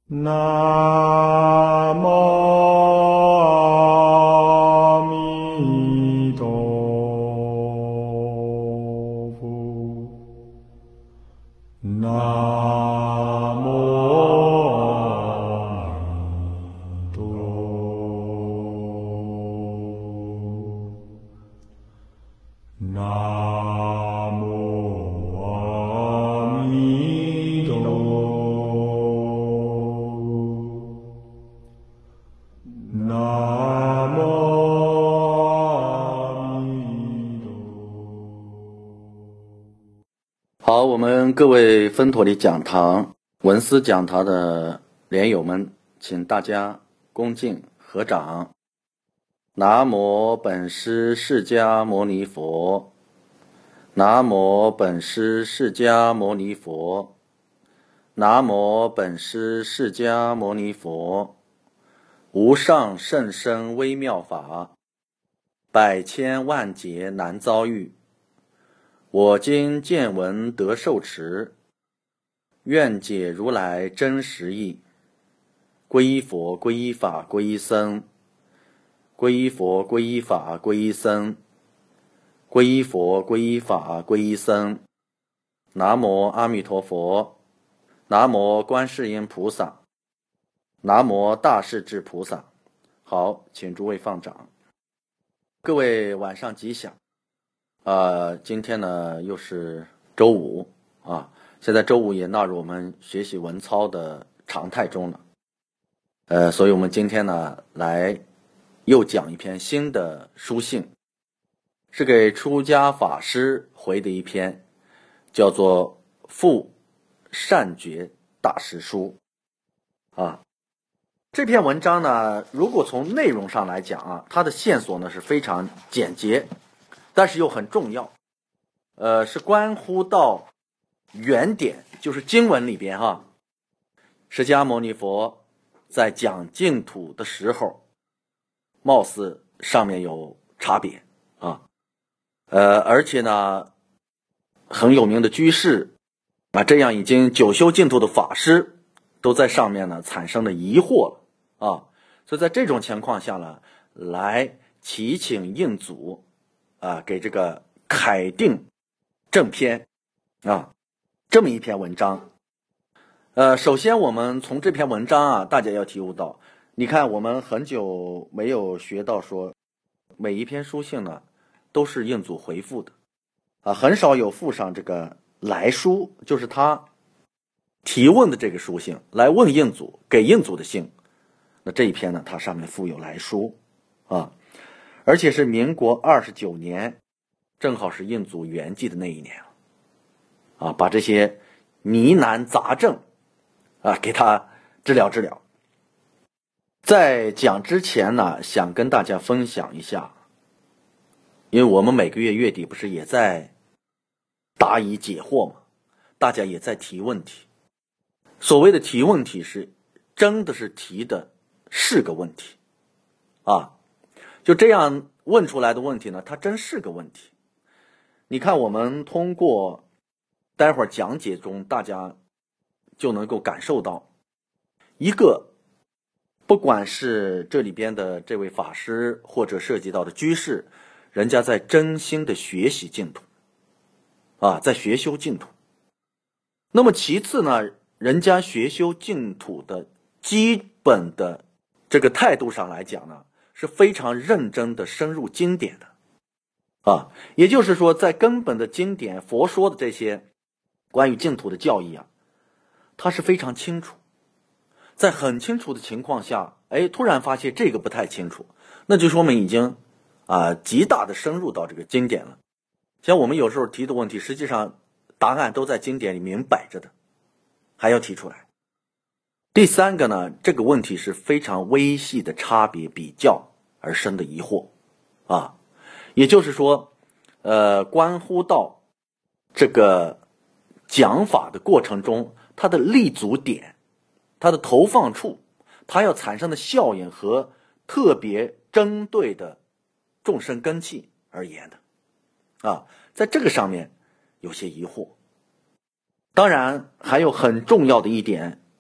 南无阿弥陀佛。南无阿弥陀佛。南无阿弥陀佛。南无阿弥陀佛。 好，我们各位分陀里讲堂、文思讲堂的莲友们，请大家恭敬合掌。南无本师释迦牟尼佛。南无本师释迦牟尼佛。南无本师释迦牟尼佛。无上甚深微妙法，百千万劫难遭遇。我今见闻得受持，愿解如来真实义。皈依佛，皈依法，皈依僧。皈依佛，皈依法，皈依僧。皈依佛，皈依法，皈依僧。南无阿弥陀佛。南无观世音菩萨。南无大势至菩萨。好，请诸位放掌。各位晚上吉祥。今天呢又是周五啊，现在周五也纳入我们学习文操的常态中了。所以我们今天呢来又讲一篇新的书信，是给出家法师回的一篇，叫做《赴善觉大师书》啊。这篇文章呢，如果从内容上来讲啊，它的线索呢是非常简洁，但是又很重要，是关乎到原点，就是经文里边哈，释迦牟尼佛在讲净土的时候，貌似上面有差别啊，而且呢，很有名的居士啊，这样已经久修净土的法师，都在上面呢产生了疑惑了啊，所以在这种情况下呢，来祈请印祖啊，给这个楷定正篇啊，这么一篇文章。首先我们从这篇文章啊，大家要体悟到，你看我们很久没有学到说，每一篇书信呢，都是印祖回复的啊，很少有附上这个来书，就是他提问的这个书信，来问印祖，给印祖的信。那这一篇呢，它上面附有来书啊。而且是民国29年，正好是印祖圆寂的那一年啊，把这些疑难杂症啊给他治疗治疗。在讲之前呢，想跟大家分享一下，因为我们每个月月底不是也在答疑解惑嘛，大家也在提问题。所谓的提问题是真的是提的是个问题啊。就这样问出来的问题呢，它真是个问题。你看我们通过待会儿讲解中，大家就能够感受到，一个不管是这里边的这位法师，或者涉及到的居士，人家在真心的学习净土啊，在学修净土。那么其次呢，人家学修净土的基本的这个态度上来讲呢，是非常认真的深入经典的啊，也就是说在根本的经典佛说的这些关于净土的教义啊，他是非常清楚，在很清楚的情况下，突然发现这个不太清楚，那就说明已经极大的深入到这个经典了。像我们有时候提的问题，实际上答案都在经典里明摆着的，还要提出来。第三个呢，这个问题是非常微细的差别比较而生的疑惑啊，也就是说关乎到这个讲法的过程中，它的立足点，它的投放处，它要产生的效应和特别针对的众生根器而言的啊，在这个上面有些疑惑。当然还有很重要的一点，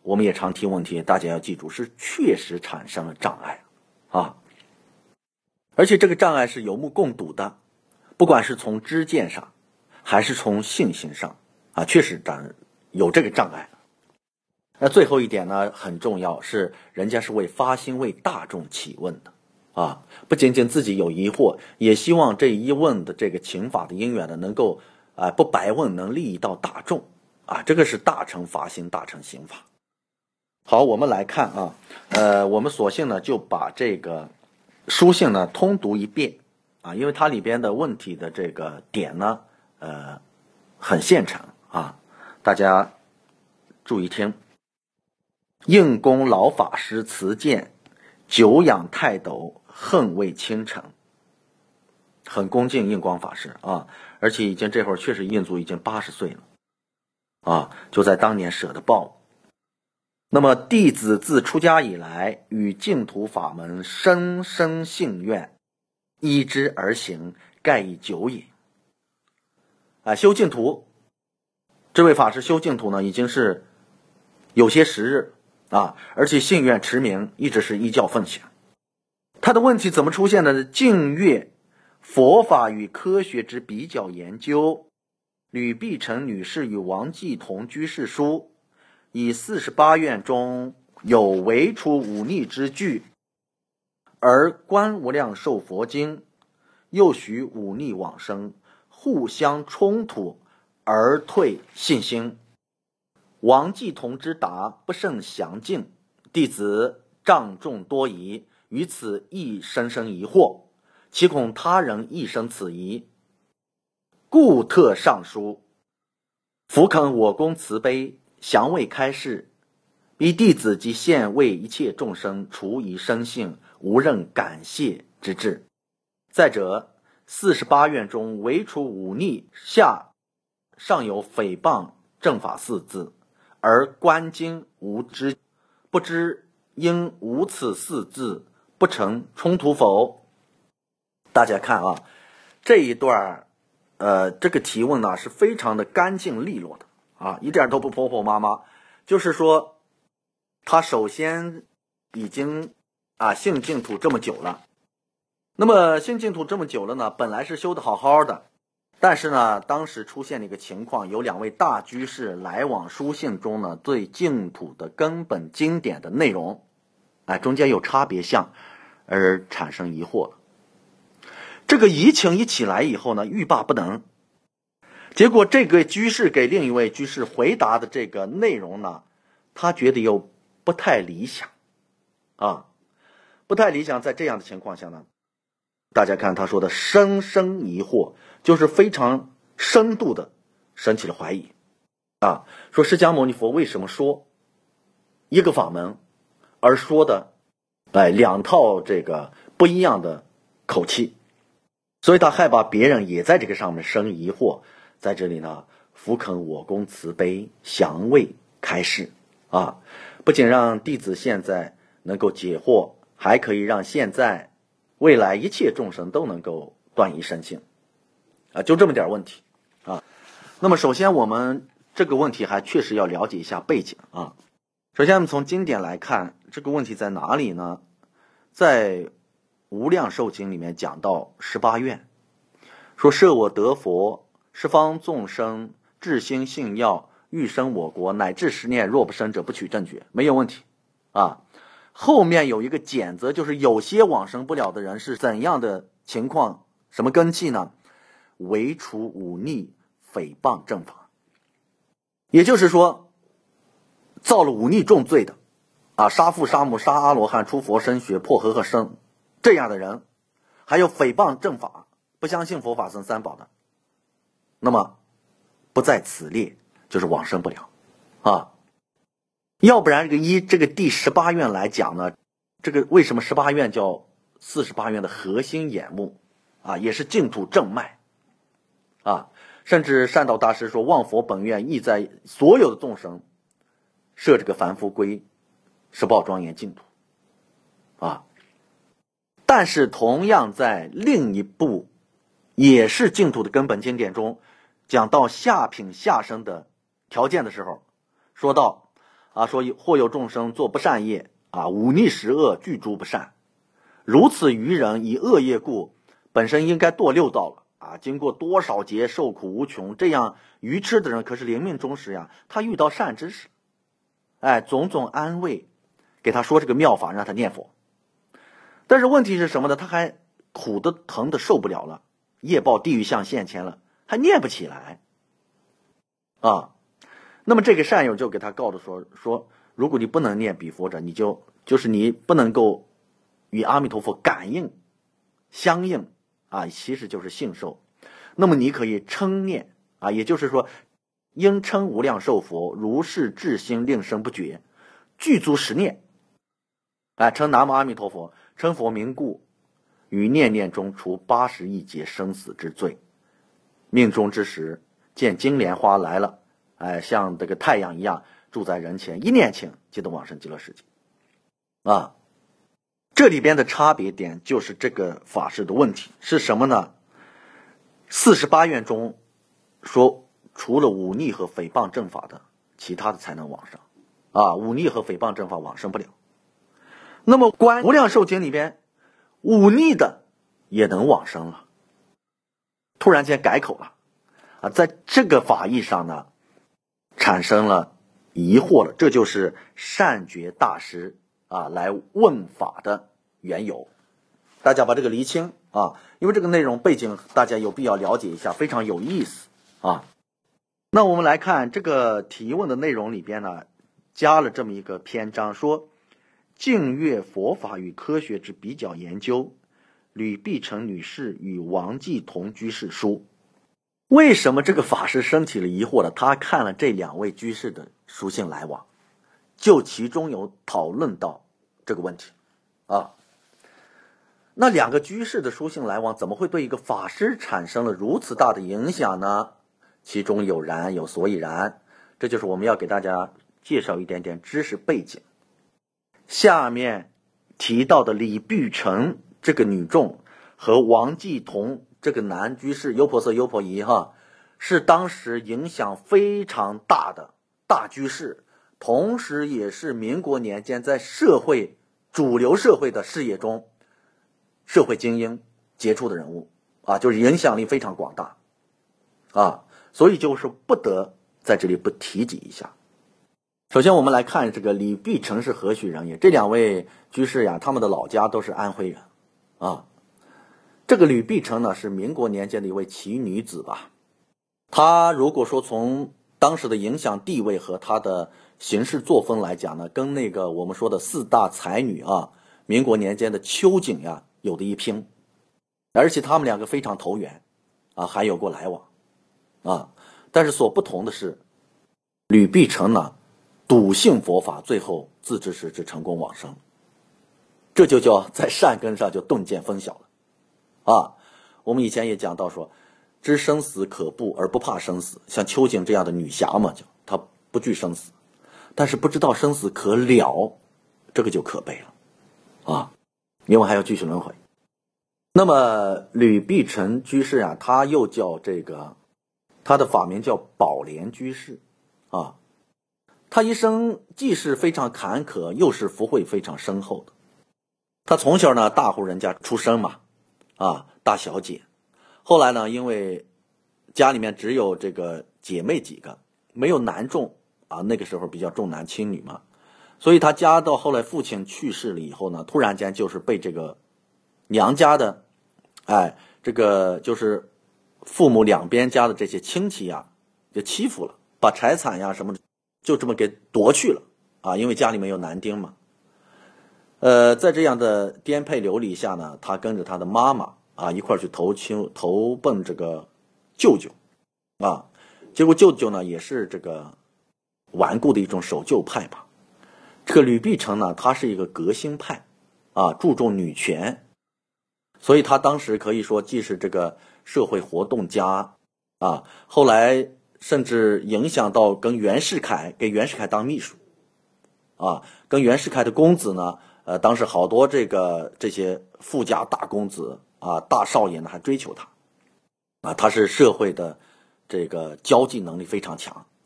我们也常提问题，大家要记住，是确实产生了障碍啊，而且这个障碍是有目共睹的，不管是从知见上，还是从信心上啊，确实有这个障碍。那最后一点呢，很重要，是人家是为发心为大众起问的啊，不仅仅自己有疑惑，也希望这一问的这个请法的因缘呢，能够不白问，能利益到大众啊，这个是大乘发心，大乘行法。好，我们来看啊，我们索性呢就把这个书信呢通读一遍啊，因为它里边的问题的这个点呢，很现成啊，大家注意听。应供老法师辞见，久仰泰斗，恨未倾城。很恭敬印光法师啊，而且这会儿确实印祖已经80岁了啊，就在当年舍的报。那么弟子自出家以来，与净土法门深深信愿，依之而行，盖已久也。修净土，这位法师修净土呢，已经是有些时日啊，而且信愿持名，一直是依教奉行。他的问题怎么出现的？净阅佛法与科学之比较研究，吕碧城女士与王继同居士书，以48愿中有为除忤逆之句，而观无量寿佛经又许忤逆往生，互相冲突而退信心。王继同之答不甚详尽，弟子障重多疑，于此亦深深疑惑，岂恐他人亦生此疑，故特上书。伏恳我公慈悲，详为开示，彼弟子即现为一切众生除疑生信，无任感谢之志。再者48愿中唯除忤逆下尚有诽谤正法4字，而观经无知，不知因无此4字不成冲突否？大家看啊，这一段这个提问呢是非常的干净利落的啊，一点都不婆婆妈妈。就是说，他首先已经信净土这么久了，那么信净土这么久了呢，本来是修得好好的，但是呢，当时出现了一个情况，有2位大居士来往书信中呢，对净土的根本经典的内容，中间有差别项，而产生疑惑了。这个疑情一起来以后呢，欲罢不能。结果这个居士给另一位居士回答的这个内容呢，他觉得又不太理想不太理想。在这样的情况下呢，大家看他说的深深疑惑，就是非常深度的升起了怀疑说释迦牟尼佛为什么说一个法门，而说的2套这个不一样的口气，所以他害怕别人也在这个上面生疑惑。在这里呢，伏恳我公慈悲，详为开示不仅让弟子现在能够解惑，还可以让现在未来一切众生都能够断疑生信就这么点问题那么首先我们这个问题还确实要了解一下背景首先我们从经典来看，这个问题在哪里呢？在无量寿经里面讲到18愿，说设我得佛，十方众生至心信要，欲生我国，乃至10念，若不生者不取正觉，没有问题后面有一个检则，就是有些往生不了的人是怎样的情况，什么根器呢？唯除忤逆诽谤正法，也就是说造了忤逆重罪的杀父杀母杀阿罗汉出佛身血破和合生这样的人，还有诽谤正法不相信佛法僧三宝的，那么不在此列，就是往生不了要不然依这个第18愿来讲呢，这个为什么18愿叫48愿的核心眼目也是净土正脉甚至善导大师说，望佛本愿意在所有的众生设这个凡夫归十报庄严净土但是同样在另一部也是净土的根本经典中，讲到下品下生的条件的时候，说到啊，说或有众生做不善业啊，忤逆十恶，具诸不善。如此愚人以恶业故，本身应该堕六道了啊！经过多少劫受苦无穷，这样愚痴的人，可是临命终时呀，他遇到善知识，种种安慰，给他说这个妙法，让他念佛。但是问题是什么呢？他还苦的疼的受不了了，业报地狱相现前了，还念不起来啊！那么这个善友就给他告诉说，如果你不能念比佛者，你就是你不能够与阿弥陀佛感应相应啊，其实就是信受。那么你可以称念啊，也就是说应称无量寿佛，如是至心令生不绝，具足十念，称南无阿弥陀佛，称佛名故，于念念中除80亿劫生死之罪。命终之时，见金莲花来了，像这个太阳一样住在人前，一念请即得往生极乐世界啊。这里边的差别点就是这个法师的问题是什么呢？48愿中说，除了忤逆和诽谤正法的，其他的才能往生啊，忤逆和诽谤正法往生不了。那么观无量寿经里边，忤逆的也能往生了，突然间改口了啊，在这个法义上呢，产生了疑惑了，这就是善觉大师来问法的缘由。大家把这个厘清啊，因为这个内容背景大家有必要了解一下，非常有意思啊。那我们来看这个提问的内容里边呢，加了这么一个篇章，说净月佛法与科学之比较研究，吕碧城女士与王继同居士书。为什么这个法师升起了疑惑呢？他看了这2位居士的书信来往，就其中有讨论到这个问题啊。那2个居士的书信来往怎么会对一个法师产生了如此大的影响呢？其中有然有所以然，这就是我们要给大家介绍一点点知识背景。下面提到的李碧城这个女众和王继同这个男居士优婆塞优婆夷是当时影响非常大的大居士，同时也是民国年间在主流社会的事业中社会精英杰出的人物就是影响力非常广大所以就是不得在这里不提及一下。首先我们来看这个李碧城是何许人也，这2位居士他们的老家都是安徽人这个吕碧城呢是民国年间的一位奇女子吧。她如果说从当时的影响地位和她的行事作风来讲呢，跟那个我们说的4大才女民国年间的秋瑾有的一拼，而且他们2个非常投缘还有过来往但是所不同的是，吕碧城呢笃信佛法，最后自知时至成功往生，这就叫在善根上就顿见分晓了我们以前也讲到说，知生死可怖而不怕生死，像秋瑾这样的女侠嘛，她不惧生死，但是不知道生死可了，这个就可悲了因为还要继续轮回。那么吕碧城居士他又叫他的法名叫宝莲居士他一生既是非常坎坷，又是福慧非常深厚的。他从小呢大户人家出身嘛大小姐，后来呢因为家里面只有这个姐妹几个，没有男众那个时候比较重男轻女嘛，所以他家到后来父亲去世了以后呢，突然间就是被这个娘家的这个就是父母两边家的这些亲戚就欺负了，把财产什么的就这么给夺去了因为家里面有男丁嘛。在这样的颠沛流离下呢，他跟着他的妈妈一块去投奔这个舅舅结果舅舅呢也是这个顽固的一种守旧派吧。这个吕碧城呢，他是一个革新派注重女权，所以他当时可以说既是这个社会活动家后来甚至影响到跟袁世凯，给袁世凯当秘书跟袁世凯的公子呢当时好多这些富家大公子大少爷呢还追求他他是社会的这个交际能力非常强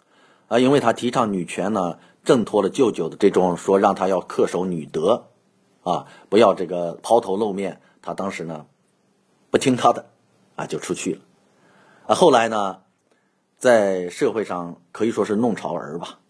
因为他提倡女权呢，挣脱了舅舅的这种说让他要恪守女德不要这个抛头露面，他当时呢不听他的就出去了后来呢在社会上可以说是弄潮儿吧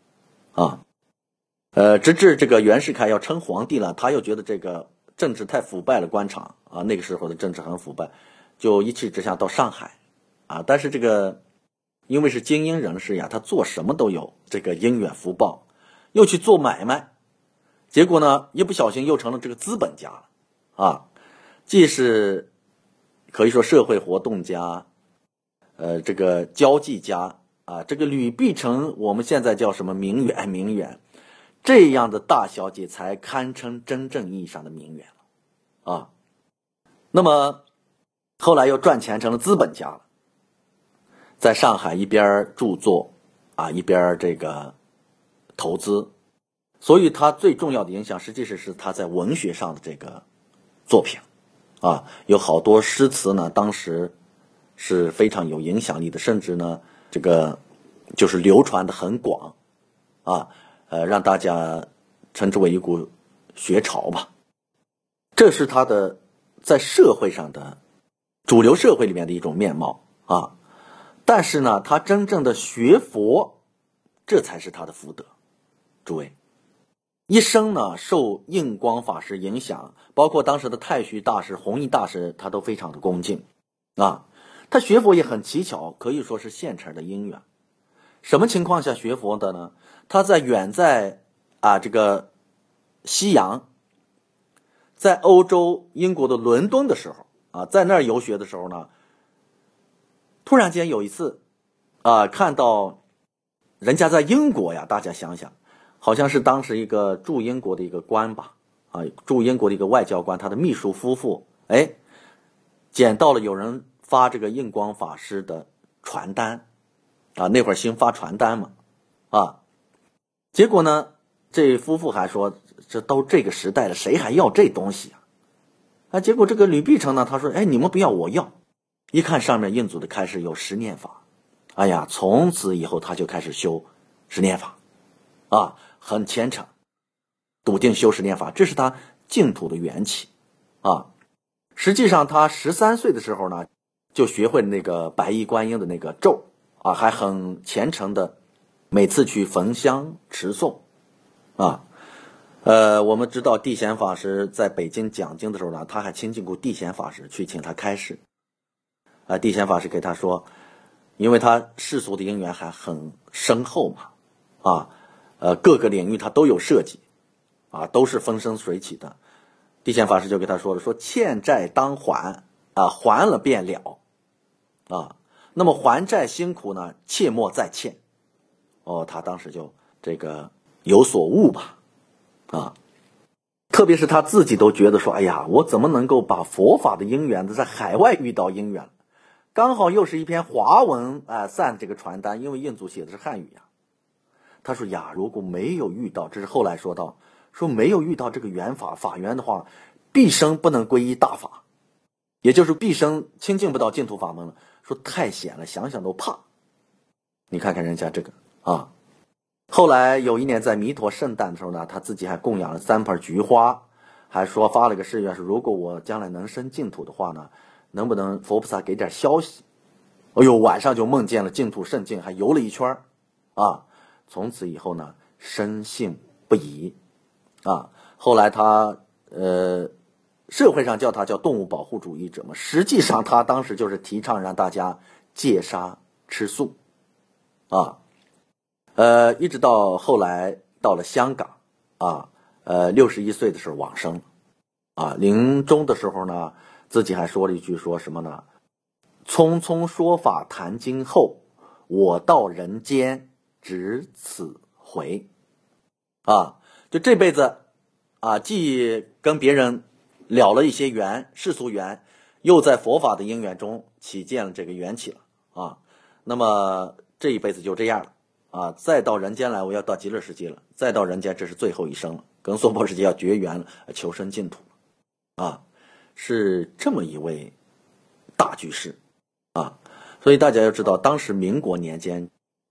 直至这个袁世凯要称皇帝了，他又觉得这个政治太腐败了，官场那个时候的政治很腐败，就一气之下到上海但是这个因为是精英人士呀，他做什么都有这个因缘福报，又去做买卖，结果呢一不小心又成了这个资本家了既是可以说社会活动家这个交际家这个吕碧城我们现在叫什么名媛这样的大小姐才堪称真正意义上的名媛了那么后来又赚钱成了资本家了，在上海一边著作一边这个投资，所以他最重要的影响实际是他在文学上的这个作品有好多诗词呢，当时是非常有影响力的，甚至呢这个就是流传的很广让大家称之为一股学潮吧。这是他的在社会上的主流社会里面的一种面貌但是呢他真正的学佛，这才是他的福德。诸位，一生呢受印光法师影响，包括当时的太虚大师、弘一大师，他都非常的恭敬他学佛也很奇巧，可以说是现成的因缘。什么情况下学佛的呢？他远在这个西洋，在欧洲英国的伦敦的时候在那儿游学的时候呢，突然间有一次看到人家在英国呀，大家想想，好像是当时一个驻英国的一个官吧驻英国的一个外交官，他的秘书夫妇捡到了有人发这个印光法师的传单那会儿兴发传单嘛结果呢这夫妇还说，这都这个时代了，谁还要这东西结果这个吕碧城呢，他说你们不要我要，一看上面印祖的开示有十念法，从此以后他就开始修十念法很虔诚，笃定修十念法，这是他净土的缘起实际上他13岁的时候呢，就学会了那个白衣观音的那个咒还很虔诚的每次去焚香持诵我们知道地显法师在北京讲经的时候呢，他还亲近过地显法师去请他开示地显法师给他说，因为他世俗的因缘还很深厚嘛各个领域他都有涉及都是风生水起的。地显法师就给他说了，说欠债当还还了便了那么还债辛苦呢，切莫再欠他当时就这个有所悟吧特别是他自己都觉得说，哎呀，我怎么能够把佛法的因缘在海外遇到因缘，刚好又是一篇华文散这个传单，因为印祖写的是汉语他说呀，如果没有遇到，这是后来说到，说没有遇到这个缘法缘的话，毕生不能皈依大法，也就是毕生亲近不到净土法门了，说太险了，想想都怕。你看看人家这个后来有一年在弥陀圣诞的时候呢，他自己还供养了3盆菊花，还说发了个誓愿，是如果我将来能生净土的话呢，能不能佛菩萨给点消息。晚上就梦见了净土圣境，还游了一圈从此以后呢深信不疑后来他社会上叫他叫动物保护主义者嘛，实际上他当时就是提倡让大家戒杀吃素一直到后来到了香港61岁的时候往生临终的时候呢，自己还说了一句，说什么呢？匆匆说法谈经后，我到人间只此回就这辈子既跟别人了了一些缘，世俗缘，又在佛法的因缘中起见了这个缘起了那么这一辈子就这样了再到人间来，我要到极乐世界了，再到人间，这是最后一生了，跟娑婆世界要绝缘了，求生净土是这么一位大居士所以大家要知道，当时民国年间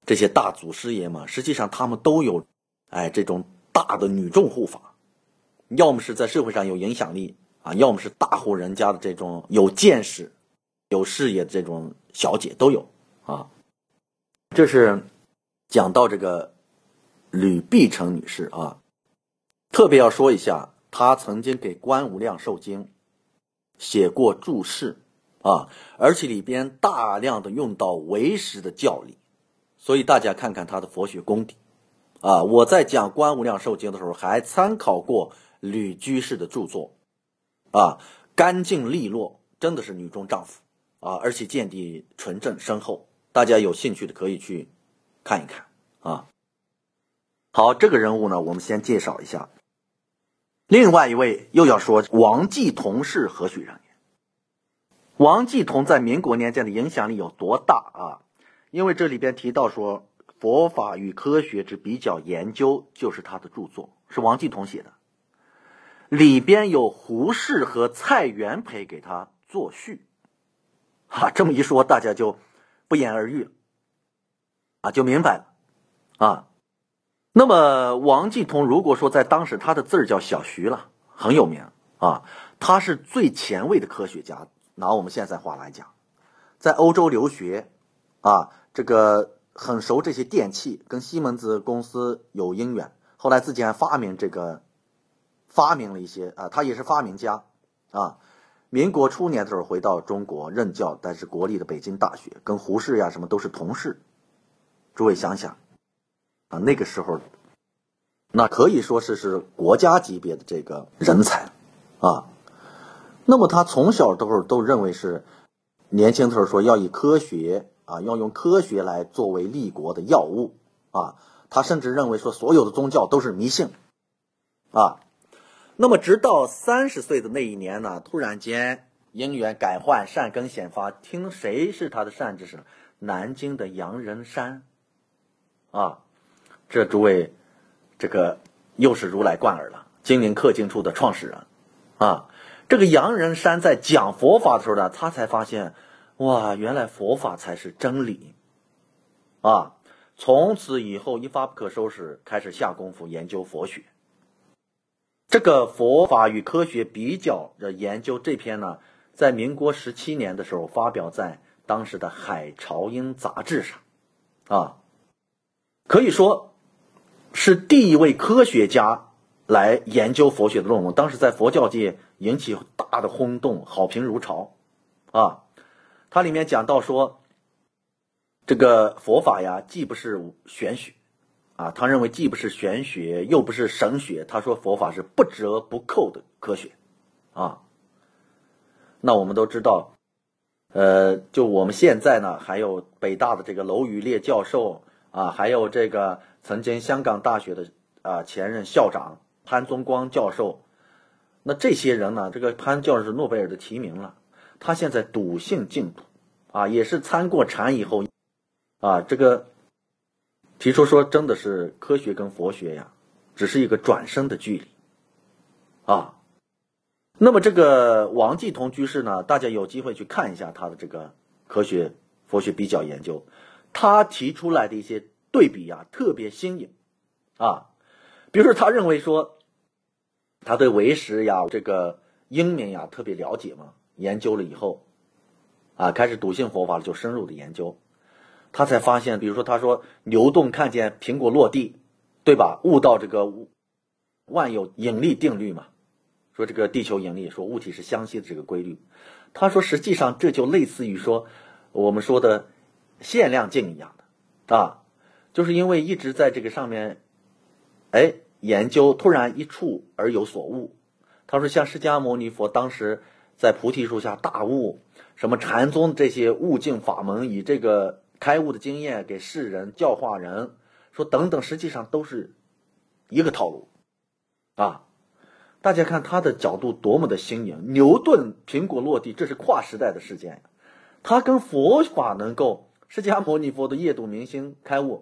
这些大祖师爷们，实际上他们都有这种大的女众护法，要么是在社会上有影响力啊，要么是大户人家的这种有见识、有事业的这种小姐都有啊。这是讲到这个吕碧城女士啊，特别要说一下，她曾经给关无量寿经写过注释啊，而且里边大量的用到唯识的教理，所以大家看看她的佛学功底啊。我在讲关无量寿经的时候，还参考过吕居士的著作啊，干净利落，真的是女中丈夫啊，而且见地纯正深厚，大家有兴趣的可以去看一看啊。好，这个人物呢，我们先介绍一下。另外一位又要说王继同是何许人也？王继同在民国年间的影响力有多大啊？因为这里边提到说佛法与科学之比较研究，就是他的著作，是王继同写的，里边有胡适和蔡元培给他作序这么一说大家就不言而喻了啊，就明白了啊。那么王继同如果说在当时，他的字儿叫小徐了，很有名啊，他是最前卫的科学家。拿我们现在话来讲，在欧洲留学啊，这个很熟这些电器，跟西门子公司有姻缘，后来自己还发明了一些啊，他也是发明家啊。民国初年的时候回到中国任教，但是国立的北京大学，跟胡适呀什么都是同事。诸位想想啊，那个时候那可以说是国家级别的这个人才啊。那么他从小都认为是年轻的时候说要以科学啊，要用科学来作为立国的要务啊。他甚至认为说所有的宗教都是迷信啊。那么直到30岁的那一年呢，突然间因缘改换，善根显发，听谁是他的善知识？南京的杨仁山啊。这诸位，这个又是如来贯耳了，金陵刻经处的创始人啊。这个杨仁山在讲佛法的时候呢，他才发现，哇，原来佛法才是真理啊！从此以后一发不可收拾，开始下功夫研究佛学。这个佛法与科学比较的研究这篇呢，在民国17年的时候发表在当时的《海潮英》杂志上啊，可以说是第一位科学家来研究佛学的论文，当时在佛教界引起大的轰动，好评如潮啊。它里面讲到说，这个佛法呀，既不是玄学啊，他认为既不是玄学，又不是神学，他说佛法是不折不扣的科学啊。那我们都知道，就我们现在呢，还有北大的这个娄宇烈教授啊，还有这个曾经香港大学的前任校长潘宗光教授，那这些人呢，这个潘教授是诺贝尔的提名了，他现在笃信净土啊，也是参过禅以后啊，这个提出说真的是科学跟佛学呀，只是一个转身的距离啊。那么这个王继同居士呢，大家有机会去看一下他的这个科学佛学比较研究，他提出来的一些对比呀，特别新颖啊。比如说他认为说，他对唯识呀这个英明呀特别了解嘛，研究了以后啊，开始笃信佛法了，就深入的研究，他才发现，比如说他说牛顿看见苹果落地，对吧？悟到这个万有引力定律嘛，说这个地球引力，说物体是相吸的这个规律。他说实际上这就类似于说我们说的限量镜一样的啊，就是因为一直在这个上面研究，突然一触而有所悟。他说像释迦牟尼佛当时在菩提树下大悟，什么禅宗这些悟境法门，以这个开悟的经验给世人教化人，说等等，实际上都是一个套路啊。大家看他的角度多么的新颖，牛顿苹果落地，这是跨时代的事件，他跟佛法能够，释迦牟尼佛的夜度明心开悟，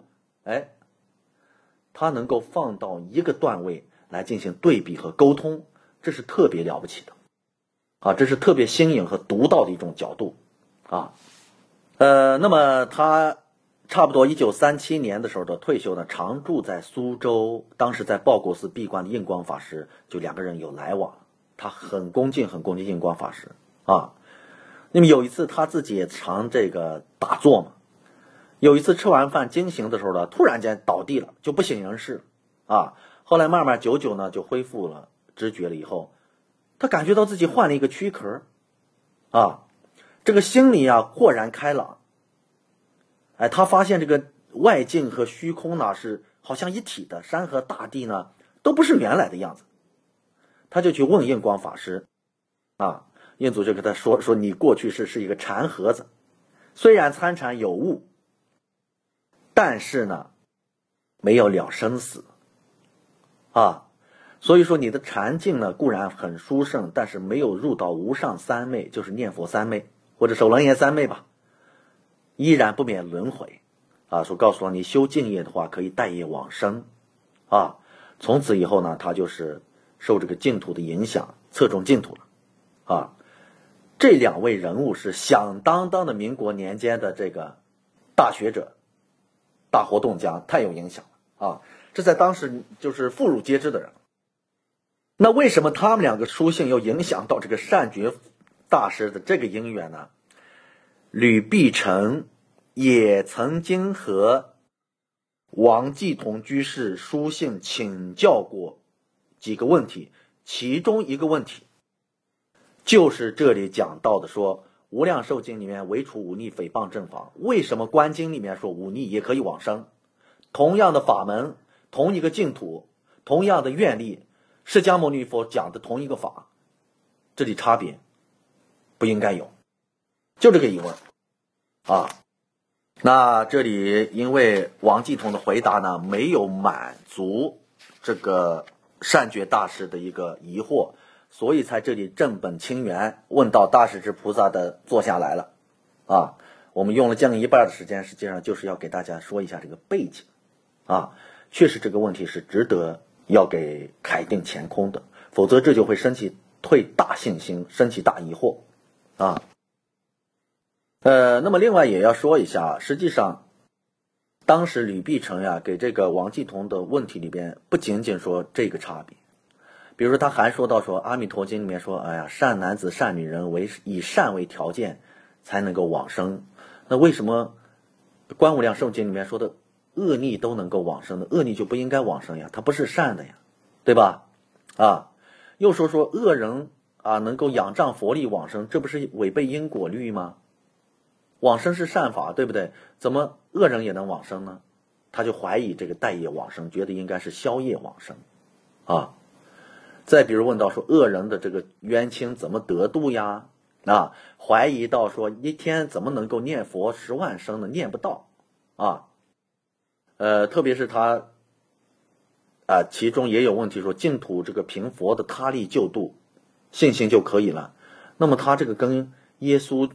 他能够放到一个段位来进行对比和沟通，这是特别了不起的啊，这是特别新颖和独到的一种角度啊。那么他差不多1937年的时候的退休呢，常住在苏州，当时在报国寺闭关的印光法师，就两个人有来往，他很恭敬印光法师啊。那么有一次他自己也常这个打坐嘛，有一次吃完饭惊醒的时候呢，突然间倒地了，就不省人事啊。后来慢慢久久呢就恢复了知觉了以后，他感觉到自己换了一个躯壳啊，这个心里啊豁然开朗。哎，他发现这个外境和虚空呢是好像一体的，山河大地呢都不是原来的样子。他就去问印光法师啊，印祖就跟他说你过去是一个禅盒子，虽然参禅有悟，但是呢没有了生死啊，所以说你的禅境呢固然很殊胜，但是没有入到无上三昧，就是念佛三昧或者首楞严三昧吧，依然不免轮回啊。说告诉我，你修净业的话可以带业往生啊。从此以后呢，他就是受这个净土的影响，侧重净土了啊。这两位人物是响当当的民国年间的这个大学者、大活动家，太有影响了啊。这在当时就是妇孺皆知的人。那为什么他们两个书信又影响到这个善觉大师的这个因缘呢？吕碧城也曾经和王继同居士书信请教过几个问题，其中一个问题就是这里讲到的说无量寿经里面唯除忤逆诽谤正法，为什么观经里面说忤逆也可以往生？同样的法门，同一个净土，同样的愿力，释迦牟尼佛讲的同一个法，这里差别不应该有，就这个疑问啊。那这里因为王继同的回答呢没有满足这个善觉大师的一个疑惑，所以才这里正本清源，问到大势至菩萨的坐下来了啊。我们用了将近一半的时间，实际上就是要给大家说一下这个背景啊。确实这个问题是值得要给开定乾空的，否则这就会升起退大信心，升起大疑惑啊。那么另外也要说一下，实际上当时吕碧城呀给这个王继同的问题里边不仅仅说这个差别，比如说他还说到说阿弥陀经里面说，哎呀，善男子善女人以善为条件才能够往生，那为什么观无量寿经里面说的恶逆都能够往生的，恶逆就不应该往生呀？它不是善的呀，对吧？啊，又说恶人啊能够仰仗佛力往生，这不是违背因果律吗？往生是善法，对不对？怎么恶人也能往生呢？他就怀疑这个带业往生，觉得应该是消业往生啊。再比如问到说恶人的这个冤亲怎么得度呀？啊，怀疑到说一天怎么能够念佛10万声呢？念不到啊。特别是他其中也有问题说净土这个凭佛的他力救度信心就可以了，那么他这个跟耶稣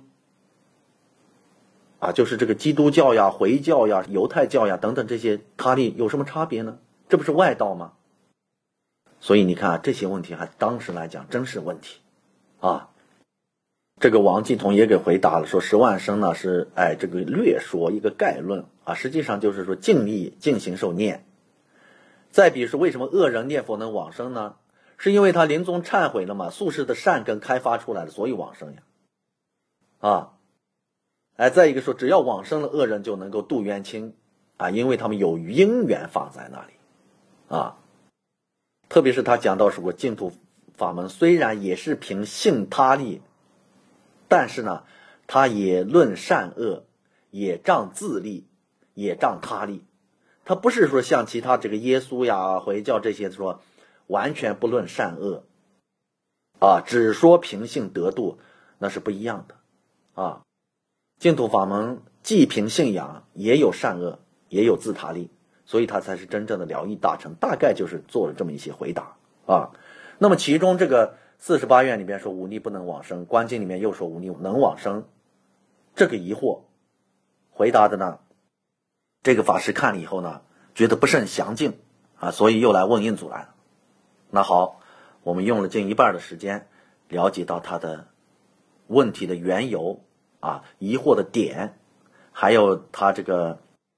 就是这个基督教呀、回教呀、犹太教呀等等这些他力有什么差别呢？这不是外道吗？所以你看这些问题还当时来讲真是问题啊。这个王继同也给回答了，说10万声呢是这个略说一个概论啊，实际上就是说尽力尽行受念。再比如说为什么恶人念佛能往生呢？是因为他临终忏悔了嘛，宿世的善根开发出来了，所以往生呀再一个说只要往生了恶人就能够度冤亲因为他们有因缘放在那里特别是他讲到说净土法门虽然也是凭信他力，但是呢他也论善恶，也仗自力，也仗他力，他不是说像其他这个耶稣呀回教这些说完全不论善恶只说凭信得度，那是不一样的净土法门既凭信仰，也有善恶，也有自他力，所以他才是真正的了义大成，大概就是做了这么一些回答那么其中这个48愿里边说忤逆不能往生，观经里面又说忤逆能往生，这个疑惑回答的呢，这个法师看了以后呢觉得不甚详尽所以又来问印祖来了。那好，我们用了近一半的时间了解到他的问题的缘由疑惑的点，还有他这个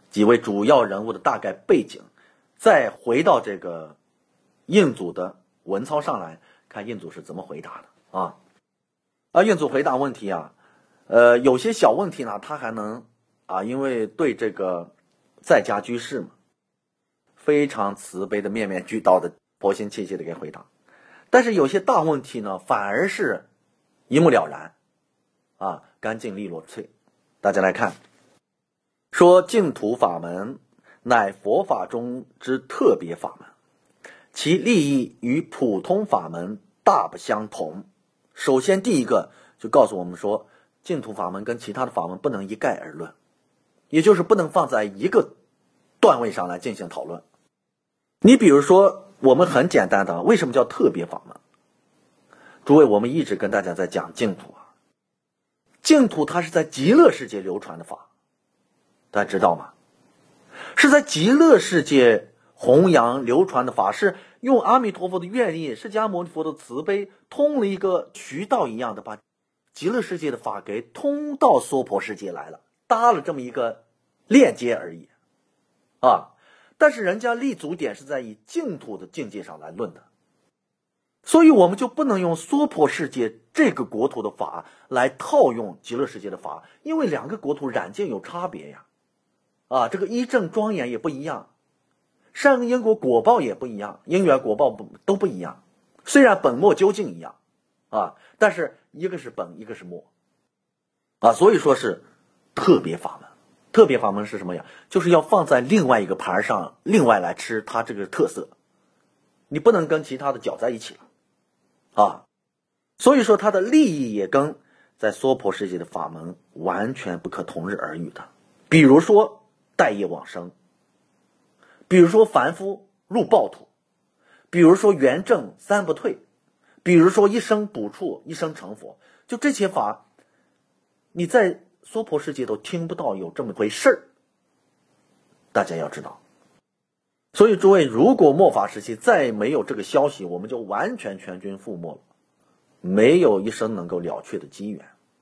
几位主要人物的大概背景，再回到这个印祖的文操上来看印祖是怎么回答的啊。而印祖回答问题啊，有些小问题呢，他还能因为对这个在家居士嘛，非常慈悲的面面俱到的婆心切切的给回答。但是有些大问题呢，反而是一目了然干净利落脆。大家来看，说净土法门乃佛法中之特别法门，其利益与普通法门大不相同。首先第一个就告诉我们说，净土法门跟其他的法门不能一概而论，也就是不能放在一个段位上来进行讨论。你比如说，我们很简单的，为什么叫特别法门？诸位，我们一直跟大家在讲净土净土它是在极乐世界流传的法，大家知道吗？是在极乐世界弘扬流传的法，是用阿弥陀佛的愿力，释迦牟尼佛的慈悲，通了一个渠道一样的，把极乐世界的法给通到娑婆世界来了，搭了这么一个链接而已但是人家立足点是在以净土的境界上来论的，所以我们就不能用娑婆世界这个国土的法来套用极乐世界的法，因为两个国土染净有差别呀这个依正庄严也不一样，善恶因果果报也不一样，因缘果报都不一样，虽然本末究竟一样但是一个是本，一个是末所以说是特别法门。特别法门是什么呀？就是要放在另外一个盘上，另外来吃它这个特色，你不能跟其他的搅在一起了所以说它的利益也跟在娑婆世界的法门完全不可同日而语的。比如说待业往生，比如说凡夫入报土，比如说圆正三不退，比如说一生补处，一生成佛，就这些法你在娑婆世界都听不到有这么回事儿，大家要知道。所以诸位，如果末法时期再没有这个消息，我们就完全全军覆没了，没有一生能够了却的机缘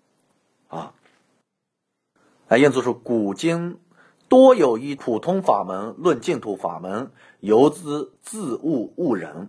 印祖说，古今多有一普通法门论净土法门，由之自误人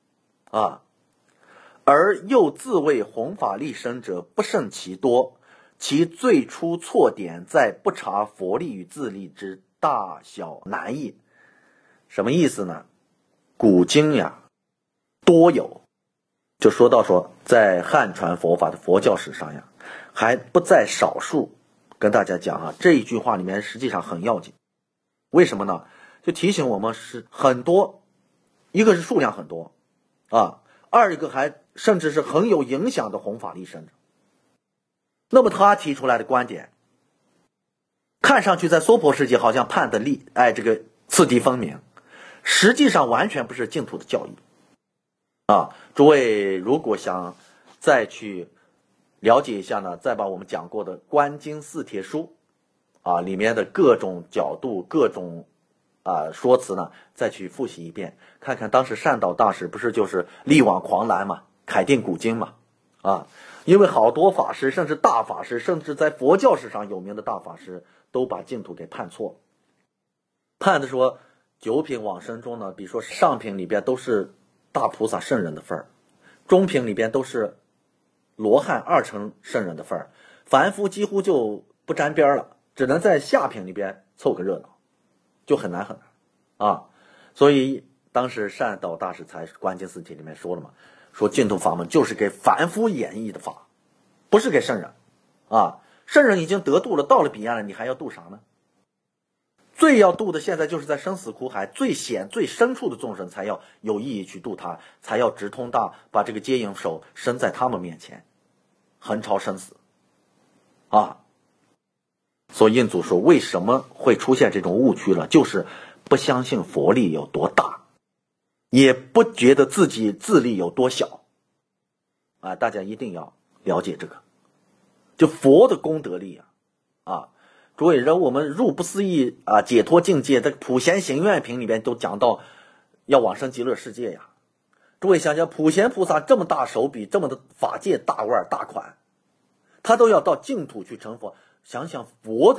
而又自谓弘法利生者不胜其多，其最初错点在不察佛力与自力之大小难易。什么意思呢？古今呀多有，就说到说在汉传佛法的佛教史上呀，还不在少数。跟大家讲这一句话里面实际上很要紧。为什么呢？就提醒我们是很多，一个是数量很多二一个还甚至是很有影响的弘法利生者。那么他提出来的观点，看上去在娑婆世界好像判的这个次第分明，实际上完全不是净土的教义诸位如果想再去了解一下呢，再把我们讲过的观经四帖书里面的各种角度、各种说辞呢，再去复习一遍，看看当时善导大师不是就是力挽狂澜嘛，楷定古今嘛因为好多法师，甚至大法师，甚至在佛教史上有名的大法师，都把净土给判错了。判的说九品往生中呢，比如说上品里边都是大菩萨圣人的份儿，中品里边都是罗汉二乘圣人的份儿，凡夫几乎就不沾边了，只能在下品里边凑个热闹，就很难所以当时善导大师才观经四帖里面说了嘛，说净土法门就是给凡夫演绎的法，不是给圣人圣人已经得度了，到了彼岸了，你还要度啥呢？最要度的现在就是在生死苦海最险最深处的众生，才要有意义去度他，才要直通大，把这个接引手伸在他们面前，横超生死所以印祖说为什么会出现这种误区了，就是不相信佛力有多大，也不觉得自己自力有多小大家一定要了解这个，就佛的功德力诸位，我们入不思议解脱境界的普贤行愿品里边都讲到要往生极乐世界呀。诸位想想，普贤菩萨这么大手笔，这么的法界大腕大款，他都要到净土去成佛，想想佛的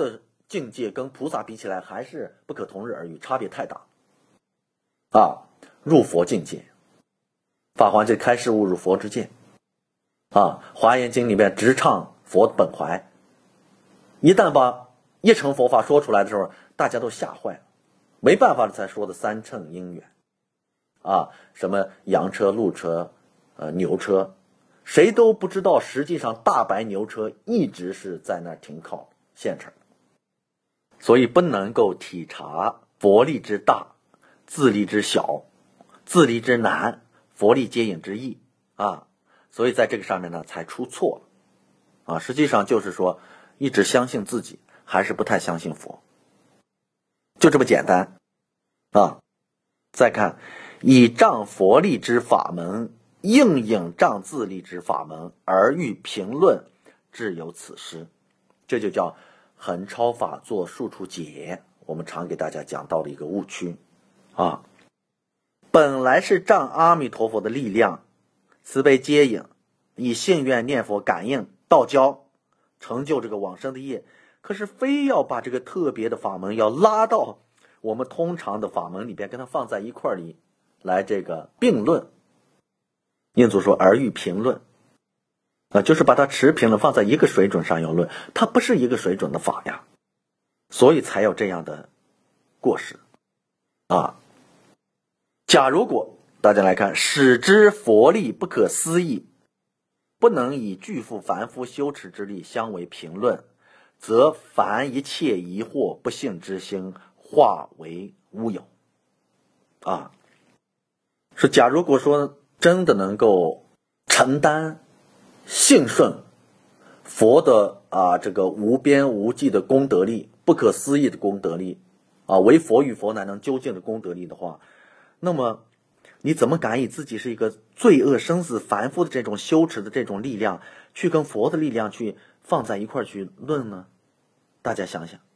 境界跟菩萨比起来还是不可同日而语，差别太大啊！入佛境界，法华经开示悟入佛之见啊，华严经里面直唱佛本怀，一旦把一乘佛法说出来的时候，大家都吓坏了，没办法才说的三乘因缘啊，什么羊车、鹿车、牛车，谁都不知道，实际上大白牛车一直是在那儿停靠现成，所以不能够体察佛力之大，自力之小，自力之难，佛力接引之易啊，所以在这个上面呢才出错了啊。实际上就是说，一直相信自己，还是不太相信佛，就这么简单啊。再看以仗佛力之法门，应引仗自力之法门，而欲评论，致有此失，这就叫横超法作数处解，我们常给大家讲到的一个误区啊。本来是仗阿弥陀佛的力量，慈悲接引，以信愿念佛感应道交，成就这个往生的业，可是非要把这个特别的法门要拉到我们通常的法门里边，跟它放在一块里来这个并论。印祖说而欲评论就是把它持平了，放在一个水准上要论，它不是一个水准的法呀，所以才有这样的过失啊。假如果大家来看，使之佛力不可思议，不能以巨富凡夫修持之力相为评论，则凡一切疑惑不信之心化为乌有啊。是假如果说真的能够承担信顺佛的这个无边无际的功德力，不可思议的功德力为佛与佛乃能究竟的功德力的话，那么你怎么敢以自己是一个罪恶生死凡夫的这种修持的这种力量，去跟佛的力量去放在一块去论呢？大家想想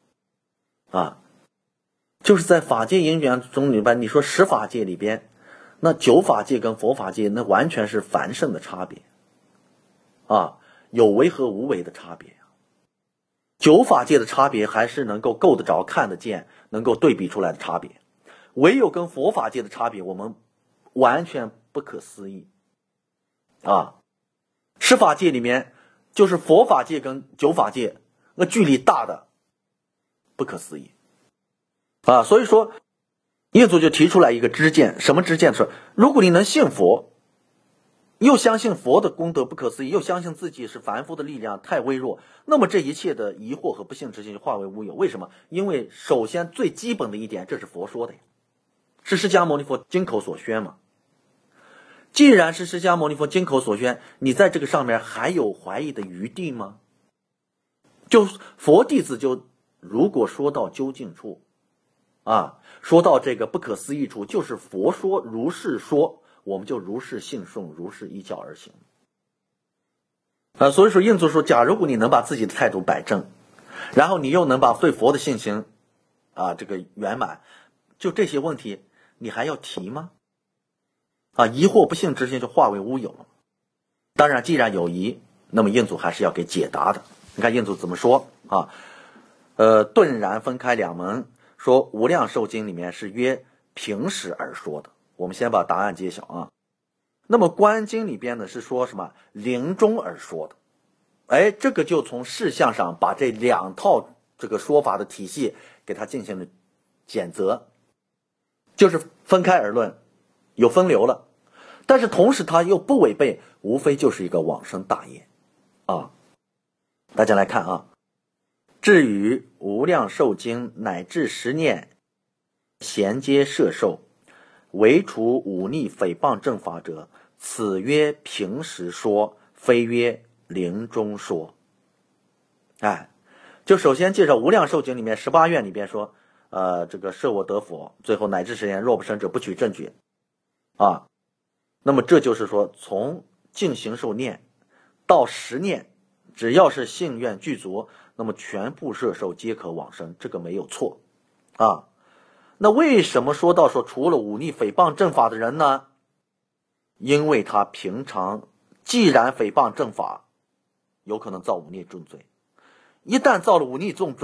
就是在法界因缘中里边，你说十法界里边，那九法界跟佛法界那完全是凡圣的差别有为和无为的差别九法界的差别还是能够够得着看得见，能够对比出来的差别，唯有跟佛法界的差别，我们完全不可思议十法界里面就是佛法界跟九法界那距离大的不可思议所以说印祖就提出来一个知见，什么知见？说如果你能信佛，又相信佛的功德不可思议，又相信自己是凡夫的力量太微弱，那么这一切的疑惑和不信之心就化为乌有。为什么？因为首先最基本的一点，这是佛说的呀，是释迦牟尼佛经口所宣嘛。既然是释迦牟尼佛经口所宣，你在这个上面还有怀疑的余地吗？就佛弟子就如果说到究竟处说到这个不可思议处，就是佛说如是说，我们就如是信顺，如是依教而行所以说印祖说，假如你能把自己的态度摆正，然后你又能把对佛的信心这个圆满，就这些问题你还要提吗？疑惑不信之心就化为乌有了。当然既然有疑，那么印祖还是要给解答的。你看印祖怎么说顿然分开两门，说无量寿经里面是约平时而说的，我们先把答案揭晓那么观经里边呢是说什么临终而说的，这个就从事项上把这两套这个说法的体系给它进行了检责，就是分开而论，有分流了，但是同时它又不违背，无非就是一个往生大业大家来看至于无量寿经乃至十念衔接摄受，唯除忤逆诽谤正法者，此曰平时说，非曰临终说。就首先介绍无量寿经里面18愿里边说这个设我得佛，最后乃至十念若不生者不取正觉那么这就是说从净行受念到十念，只要是信愿具足，那么全部摄受皆可往生，这个没有错那为什么说到说除了忤逆诽谤正法的人呢？因为他平常既然诽谤正法，有可能造忤逆重罪，一旦造了忤逆重罪，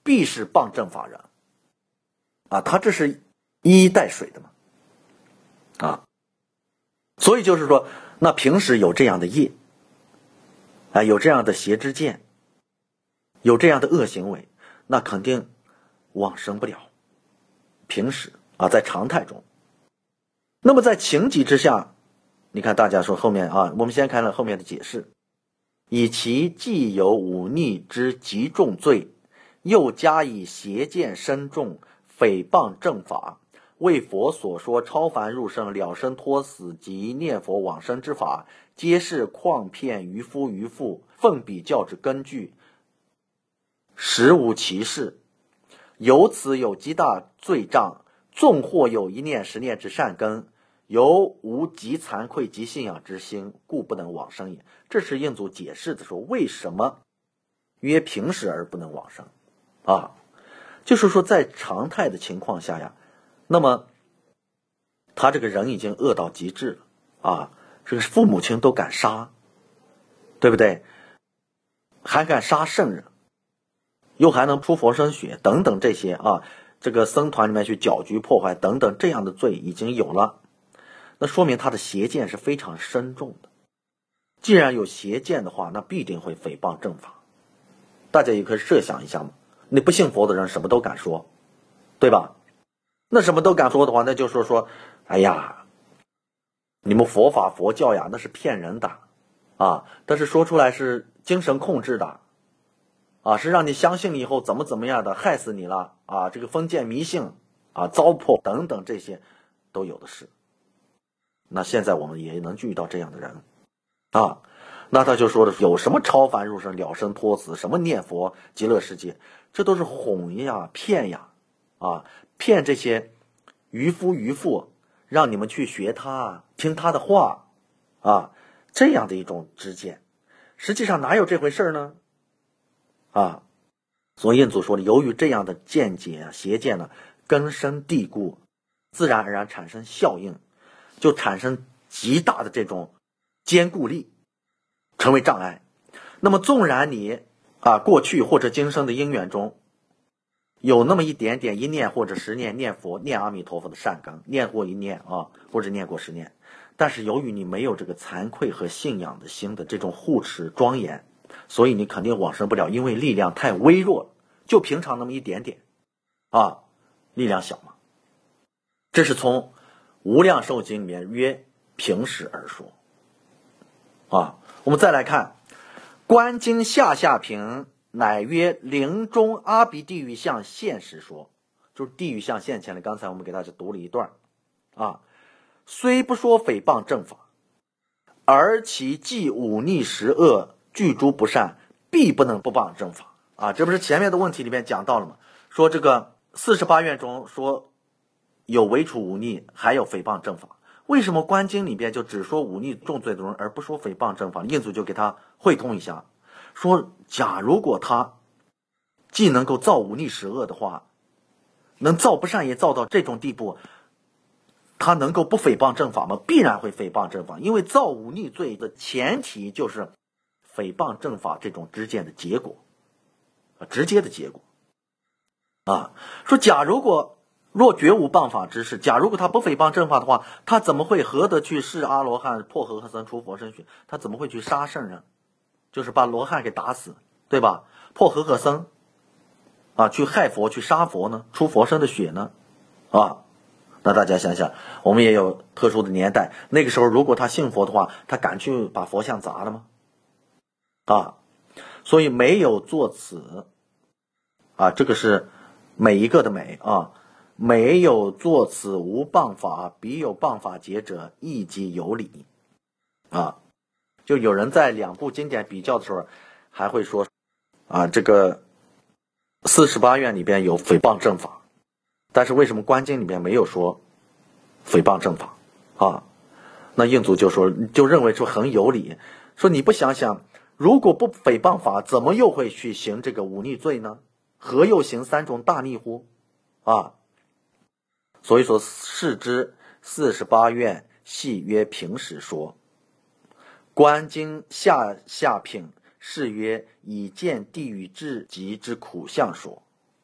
必是谤正法人啊，他这是一衣带水的嘛啊，所以就是说，那平时有这样的业啊，有这样的邪知见，有这样的恶行为，那肯定往生不了。平时啊，在常态中，那么在情急之下，你看大家说后面啊，我们先看了后面的解释，以其既有忤逆之极重罪，又加以邪见深重，诽谤正法，为佛所说超凡入圣、了生脱死及念佛往生之法，皆是诳骗愚夫愚妇，奉比较之根据，实无其事。由此有极大罪障，纵或有一念十念之善根，由无极惭愧及信仰之心，故不能往生也。这是印祖解释的说，为什么约平时而不能往生啊？就是说在常态的情况下呀，那么他这个人已经恶到极致了啊，这个父母亲都敢杀，对不对？还敢杀圣人，又还能出佛身血等等这些啊，这个僧团里面去搅局破坏等等这样的罪已经有了，那说明他的邪见是非常深重的。既然有邪见的话，那必定会诽谤正法。大家也可以设想一下嘛，你不信佛的人什么都敢说，对吧？那什么都敢说的话，那就说哎呀，你们佛法佛教呀，那是骗人的啊，但是说出来是精神控制的啊，是让你相信以后怎么样的，害死你了啊，这个封建迷信啊，糟粕等等这些都有的是。那现在我们也能遇到这样的人啊，那他就说的有什么超凡入圣、了生脱死，什么念佛极乐世界，这都是哄呀骗呀啊，骗这些愚夫愚妇，让你们去学他听他的话啊，这样的一种知见，实际上哪有这回事呢啊？所以印祖说的，由于这样的见解啊、邪见呢根深蒂固，自然而然产生效应，就产生极大的这种坚固力，成为障碍。那么纵然你啊过去或者今生的因缘中有那么一点点一念或者十念念佛念阿弥陀佛的善根，念过一念啊，或者念过10念，但是由于你没有这个惭愧和信仰的心的这种护持庄严，所以你肯定往生不了，因为力量太微弱了，就平常那么一点点啊，力量小嘛。这是从无量寿经里面约平时而说啊。我们再来看观经下品，乃曰临终阿鼻地狱相现时说，就是地狱相现前的，刚才我们给大家读了一段啊。虽不说诽谤正法，而其既忤逆十恶，具诸不善，必不能不谤正法啊。这不是前面的问题里面讲到了吗？说这个48愿中说有违除忤逆，还有诽谤正法。为什么观经里边就只说忤逆重罪的人，而不说诽谤正法？印祖就给他汇通一下，说假如果他既能够造忤逆十恶的话，能造不善也造到这种地步，他能够不诽谤正法吗？必然会诽谤正法，因为造忤逆罪的前提就是诽谤正法这种知见的结果，直接的结果啊。说假如果若绝无谤法之事，假如果他不诽谤正法的话，他怎么会何得去示阿罗汉、破和合僧、出佛身血？他怎么会去杀圣人？就是把罗汉给打死，对吧？破和合僧啊，去害佛、去杀佛呢？出佛身的血呢？啊，那大家想想，我们也有特殊的年代，那个时候如果他信佛的话，他敢去把佛像砸了吗？啊，所以没有作此啊，这个是每一个的每啊。没有作此无谤法，彼有谤法解者，亦即有理啊。就有人在两部经典比较的时候，还会说啊，这个48愿里边有诽谤正法，但是为什么观经里边没有说诽谤正法啊？那印祖就说，就认为说很有理，说你不想想，如果不诽谤法，怎么又会去行这个忤逆罪呢？何又行3种大逆乎？啊，所以说是之48愿系曰平时说，观经下品是曰以见地狱至极之苦相说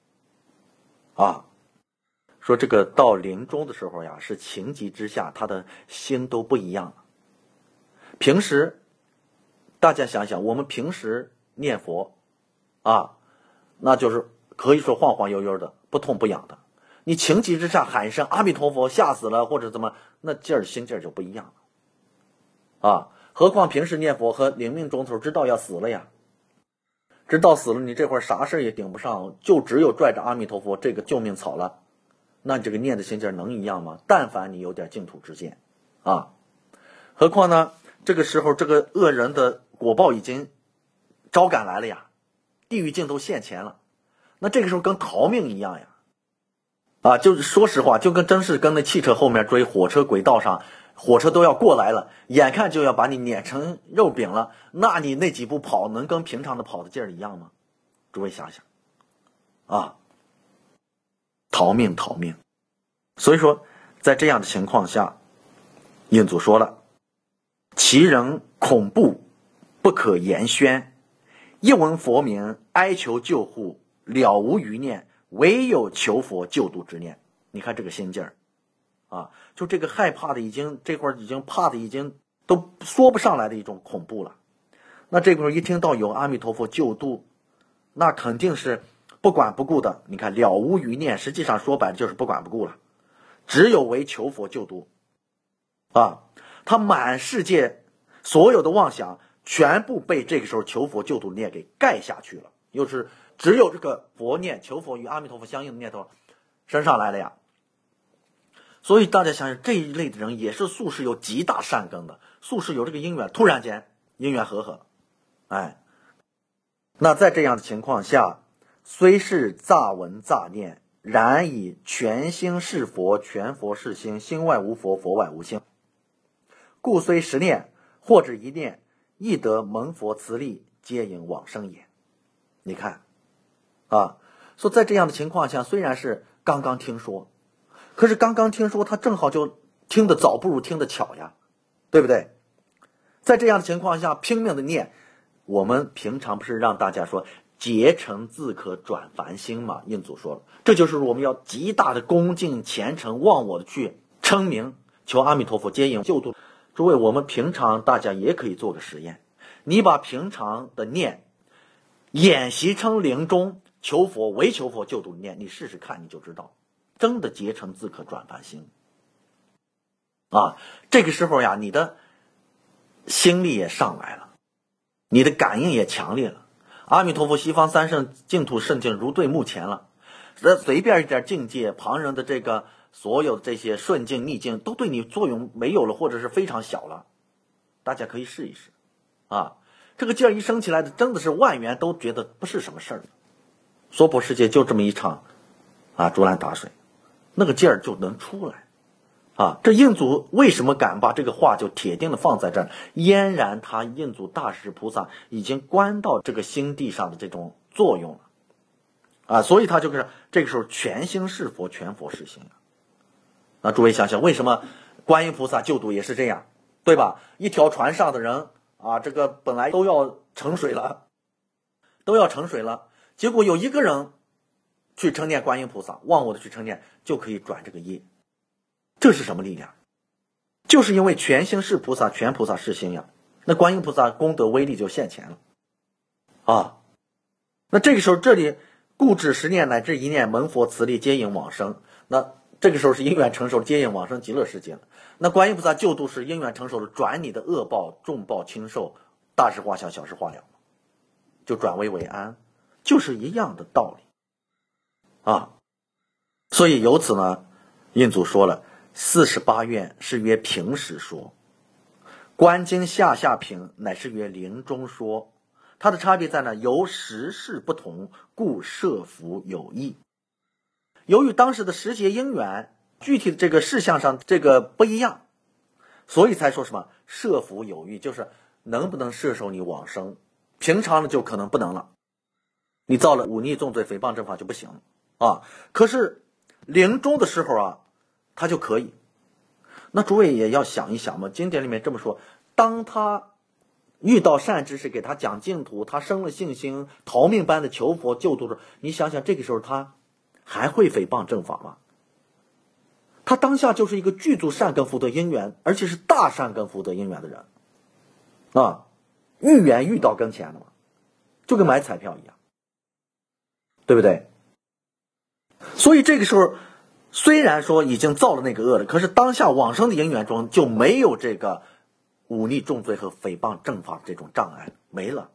啊。说这个到临终的时候呀，是情急之下，他的心都不一样了。平时大家想想，我们平时念佛啊，那就是可以说晃晃悠悠的，不痛不痒的。你情急之下喊一声阿弥陀佛，吓死了或者怎么，那心劲儿就不一样了啊。何况平时念佛和临命终头知道要死了呀，知道死了，你这会儿啥事也顶不上，就只有拽着阿弥陀佛这个救命草了。那这个念的心劲能一样吗？但凡你有点净土之见啊，何况呢，这个时候这个恶人的果报已经招赶来了呀，地狱境都现前了，那这个时候跟逃命一样呀，啊，就是说实话，就真是跟那汽车后面追，火车轨道上，火车都要过来了，眼看就要把你碾成肉饼了，那你那几步跑能跟平常的跑的劲儿一样吗？诸位想想啊，逃命。所以说在这样的情况下，印祖说了，其人恐怖不可言宣，一闻佛名哀求救护，了无余念，唯有求佛救度之念。你看这个心劲儿啊，就这个害怕的这会儿已经怕的已经都说不上来的一种恐怖了。那这会儿一听到有阿弥陀佛救度，那肯定是不管不顾的。你看了无余念，实际上说白了就是不管不顾了，只有为求佛救度啊。他满世界所有的妄想全部被这个时候求佛救度的念给盖下去了，又是只有这个佛念，求佛与阿弥陀佛相应的念头升上来了呀。所以大家想想，这一类的人也是宿世有极大善根的，宿世有这个因缘，突然间因缘和哎，那在这样的情况下，虽是乍闻乍念，然以全心是佛，全佛是心，心外无佛，佛外无心，故虽十念或者一念，亦得蒙佛慈力，接引往生也。你看啊，说在这样的情况下，虽然是刚刚听说，可是刚刚听说他正好就听得早不如听得巧呀，对不对？在这样的情况下拼命的念，我们平常不是让大家说竭诚自可转凡心嘛？印祖说了，这就是我们要极大的恭敬虔诚忘我的去称名，求阿弥陀佛接引救度。诸位，我们平常大家也可以做个实验，你把平常的念演习成临终求佛唯求佛救度的念，你试试看，你就知道真的竭诚自可转凡心啊。这个时候呀，你的心力也上来了，你的感应也强烈了，阿弥陀佛西方三圣净土圣境如对目前了，随便一点境界，旁人的这个所有的这些顺境逆境都对你作用没有了，或者是非常小了。大家可以试一试啊，这个劲儿一升起来的，真的是万缘都觉得不是什么事儿。娑婆世界就这么一场啊竹篮打水，那个劲儿就能出来啊。这印祖为什么敢把这个话就铁定的放在这儿？俨然他印祖大士菩萨已经观到这个心地上的这种作用了啊，所以他就是这个时候全心是佛，全佛是心啊。那诸位想想，为什么观音菩萨救度也是这样，对吧？一条船上的人啊，这个本来都要沉水了，结果有一个人去称念观音菩萨，忘我的去称念，就可以转这个业。这是什么力量？就是因为全心是菩萨，全菩萨是心呀。那观音菩萨功德威力就现前了啊。那这个时候，这里固执十念乃至一念，蒙佛慈力接引往生。那这个时候是因缘成熟，接引往生极乐世界了。那观音菩萨救度是因缘成熟的，转你的恶报、重报轻受，大事化小，小事化了，就转危为安，就是一样的道理啊。所以由此呢，印祖说了，48愿是曰平时说，观经下品乃是曰临终说。它的差别在呢，由时事不同，故设伏有异。由于当时的时节因缘，具体的这个事项上这个不一样，所以才说什么设伏有异，就是能不能摄受你往生，平常的就可能不能了。你造了忤逆重罪、诽谤正法就不行啊。可是临终的时候啊，他就可以。那诸位也要想一想嘛，经典里面这么说，当他遇到善知识给他讲净土，他生了信心，逃命般的求佛救度着，你想想这个时候他还会诽谤正法吗？他当下就是一个具足善根福德因缘，而且是大善根福德因缘的人啊，遇缘遇到跟前了嘛，就跟买彩票一样，对不对？所以这个时候虽然说已经造了那个恶了，可是当下往生的因缘中就没有这个忤逆重罪和诽谤正法这种障碍，没了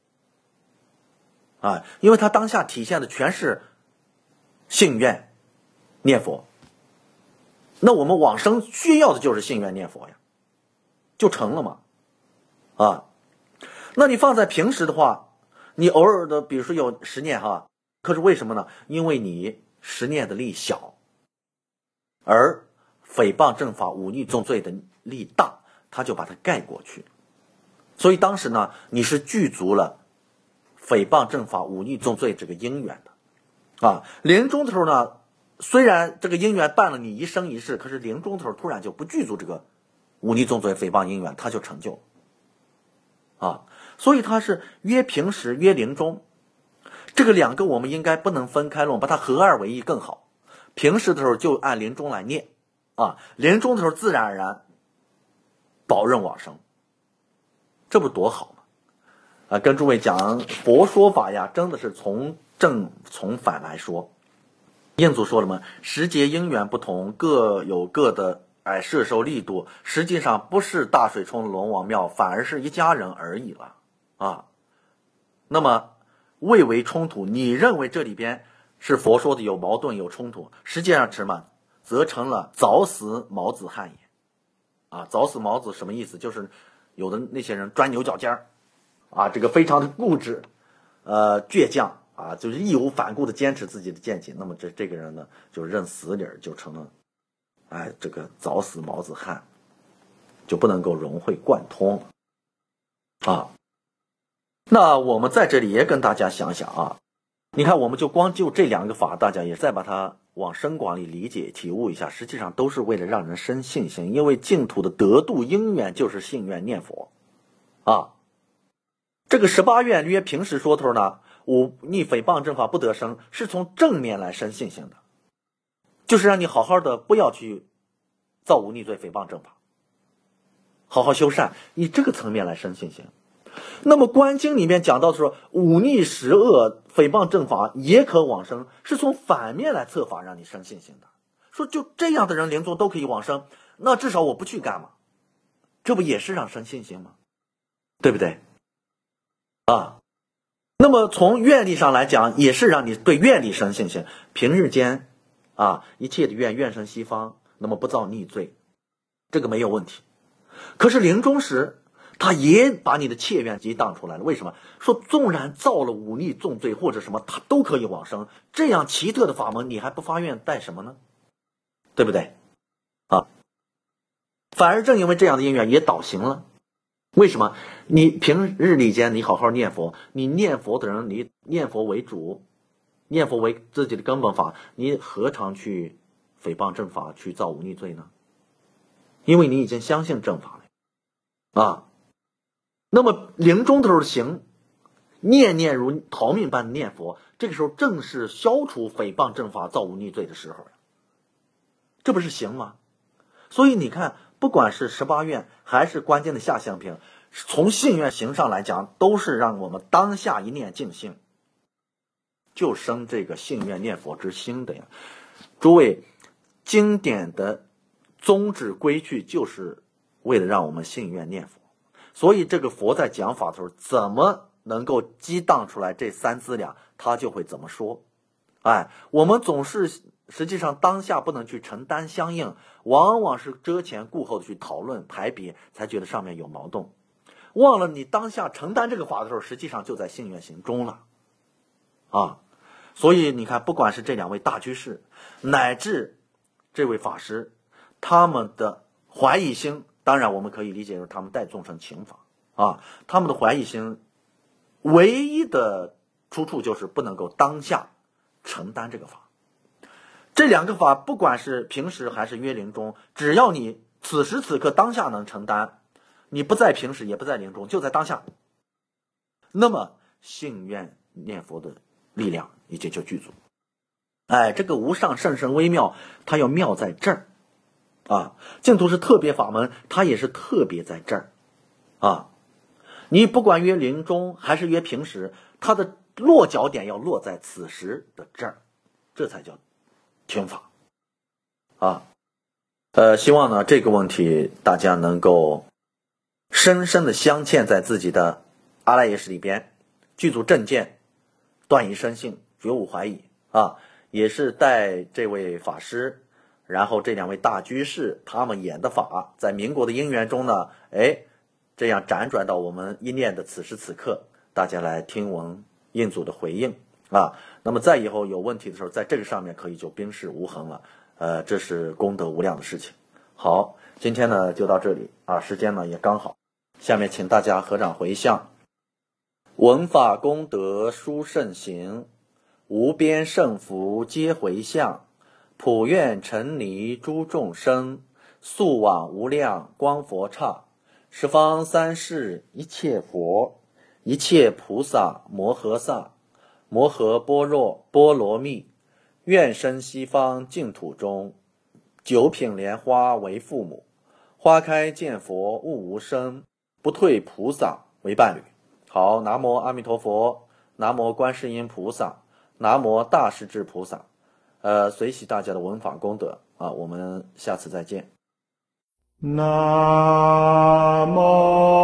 啊，因为他当下体现的全是信愿念佛。那我们往生需要的就是信愿念佛呀，就成了嘛啊。那你放在平时的话，你偶尔的比如说有10念哈，可是为什么呢？因为你10念的力小，而诽谤正法忤逆重罪的力大，他就把它盖过去。所以当时呢，你是具足了诽谤正法忤逆重罪这个因缘的啊。临终的时候呢，虽然这个因缘伴了你一生一世，可是临终的时候突然就不具足这个忤逆重罪诽谤因缘，它就成就啊。所以它是约平时约临终，这个两个我们应该不能分开论，把它合二为一更好。平时的时候就按临终来念啊，临终的时候自然而然保任往生，这不多好吗？啊，跟诸位讲佛说法呀，真的是从正从反来说。印祖说了嘛，时节因缘不同，各有各的摄受力度，实际上不是大水冲龙王庙，反而是一家人而已了啊。那么未为冲突，你认为这里边是佛说的有矛盾有冲突，实际上什么，则成了早死毛子汉也啊。早死毛子什么意思？就是有的那些人钻牛角尖儿啊，这个非常的固执倔强啊，就是义无反顾的坚持自己的见解，那么这个人呢，就认死理儿，就成了这个早死毛子汉，就不能够融会贯通啊。那我们在这里也跟大家想想啊，你看我们就光就这2个法，大家也再把它往深广里理解体悟一下，实际上都是为了让人生信心，因为净土的得度因缘就是信愿念佛啊。这个18愿约平时说头呢，忤逆诽谤正法不得生，是从正面来生信心的，就是让你好好的不要去造忤逆罪诽谤正法，好好修善，以这个层面来生信心。那么观经里面讲到说忤逆十恶诽谤正法也可往生，是从反面来策法让你生信心的，说就这样的人临终都可以往生，那至少我不去干嘛，这不也是让生信心吗？对不对啊？那么从愿力上来讲，也是让你对愿力生信心，平日间一切的愿生西方，那么不造逆罪，这个没有问题。可是临终时他也把你的切愿激荡出来了，为什么？说纵然造了忤逆重罪或者什么，他都可以往生，这样奇特的法门你还不发愿带什么呢？对不对啊？反而正因为这样的因缘也导行了。为什么？你平日里间你好好念佛，你念佛的人，你念佛为主，念佛为自己的根本法，你何尝去诽谤正法，去造忤逆罪呢？因为你已经相信正法了啊。那么临终的时候行，念念如逃命般的念佛，这个时候正是消除诽谤正法造忤逆罪的时候了，这不是行吗？所以你看，不管是18愿还是关键的下相品，从信愿行上来讲，都是让我们当下一念净性，就生这个信愿念佛之心的呀。诸位，经典的宗旨规矩就是为了让我们信愿念佛，所以这个佛在讲法的时候，怎么能够激荡出来这3资粮，他就会怎么说。我们总是实际上当下不能去承担相应，往往是遮前顾后的去讨论排别，才觉得上面有矛盾，忘了你当下承担这个法的时候，实际上就在信愿行中了所以你看，不管是这2位大居士，乃至这位法师，他们的怀疑心，当然我们可以理解为他们带众生情法他们的怀疑心唯一的出处就是不能够当下承担这个法。这2个法不管是平时还是约临终，只要你此时此刻当下能承担，你不在平时也不在临终，就在当下，那么信愿念佛的力量已经就具足哎，这个无上甚深微妙，它要妙在这儿啊。净土是特别法门，它也是特别在这儿啊。你不管约临终还是约平时，它的落脚点要落在此时的这儿，这才叫听法啊。希望呢这个问题大家能够深深的镶嵌在自己的阿赖耶识里边，具足正见，断疑生信，绝无怀疑啊。也是带这位法师，然后这两位大居士他们演的法，在民国的因缘中呢，这样辗转到我们一念的此时此刻，大家来听闻印祖的回应啊。那么在以后有问题的时候，在这个上面可以就冰释无痕了。这是功德无量的事情。好，今天呢就到这里啊，时间呢也刚好。下面请大家合掌回向，闻法功德殊胜行，无边胜福皆回向，普愿沉溺诸众生，速往无量光佛刹，十方三世一切佛，一切菩萨摩诃萨，摩诃般若波罗蜜，愿生西方净土中，九品莲花为父母，花开见佛悟无生，不退菩萨为伴侣。好，南无阿弥陀佛，南无观世音菩萨，南无大势至菩萨。随喜大家的闻法功德啊，我们下次再见。 南无